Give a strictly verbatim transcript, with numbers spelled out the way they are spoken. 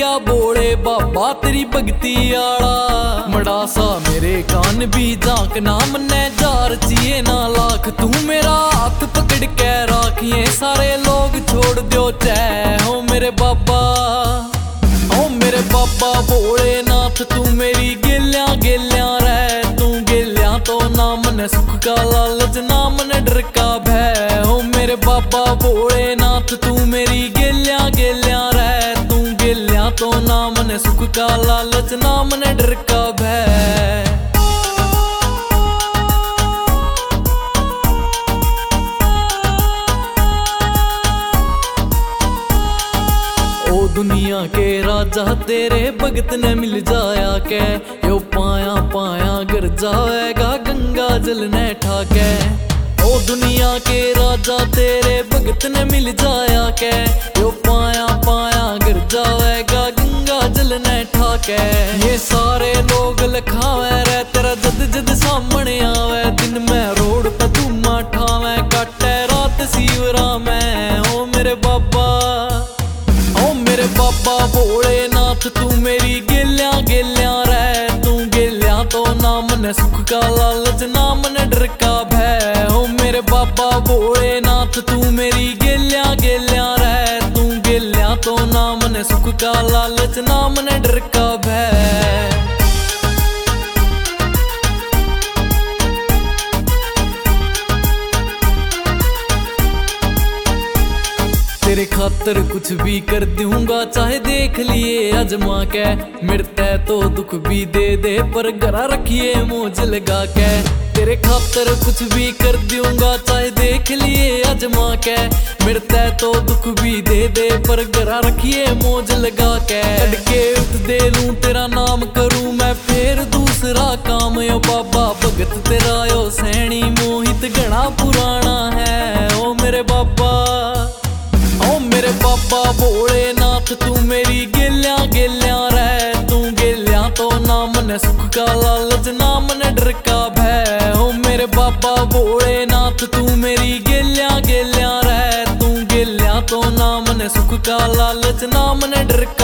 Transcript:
गया बोले बाबा तेरी भगती आला। मड़ा सा मेरे कान भी झांक ना मन्ने जार चिए ना लाख। तू मेरा हाथ पकड़ के राखिए सारे लोग छोड़ दो चाहे हो मेरे बाबा। ओ मेरे बाबा भोलेनाथ तू मेरी गेल्या गेल्या रह। तू गेल्या तो ना मन सुख का लालच ना मन डर का भय। ओ मेरे बाबा भोलेनाथ तू मेरी गेल्या गेल्या रह। तू गेल्या तो ना मन सुख का लालच ना मन डर का भय। ओ दुनिया के राजा तेरे भगत ने मिल जाया के। यो पाया पाया गर जाएगा गंगा जल ने ठाके। ओ दुनिया के राजा तेरे भगत ने मिल जाया के। यो पाया पाया गर जाएगा गंगा जल ने ठाके। ये सारे लोग लखावे रे तेरा जद जद सामने आवे। दिन में रोड पे धूमा ठावे काटे रात सीवरा में। ओ मेरे बाबा ओ मेरे बाबा भोलेनाथ तू मेरी गेल्या गेल्या रह। तू गेल्या तो ना मन सुख का लालच ना मन डर का भय। ओ मेरे बाबा भोलेनाथ तू मेरी गेल्या गेल्या रह। तू गेल्या तो ना मन सुख का लालच ना मन डर का भय। तेरे खातर कुछ भी कर दूंगा चाहे देख लिए अजमा के। मिटता तो दुख भी दे दे पर गरा रखिए मौज लगा के। तेरे खातर कुछ भी कर दूंगा चाहे देख लिए अजमा के। मिटता तो दुख भी दे दे पर गरा रखिए मौज लगा के। अड़के उठ दे लूं तेरा नाम करूं मैं फिर दूसरा काम। यो बाबा भगत तेरा यो सैनी मोहित घना पुराना है। ओ मेरे बाबा ओ मेरे बाबा भोलेनाथ तू मेरी गेल्या गेल्या रह। तू गेल्या तो ना मन सुख का लालच ना मन डर का भय। ओ मेरे बाबा भोलेनाथ तू मेरी गेल्या गेल्या रह। तू गेल्या तो ना मन सुख का लालच ना मन डर का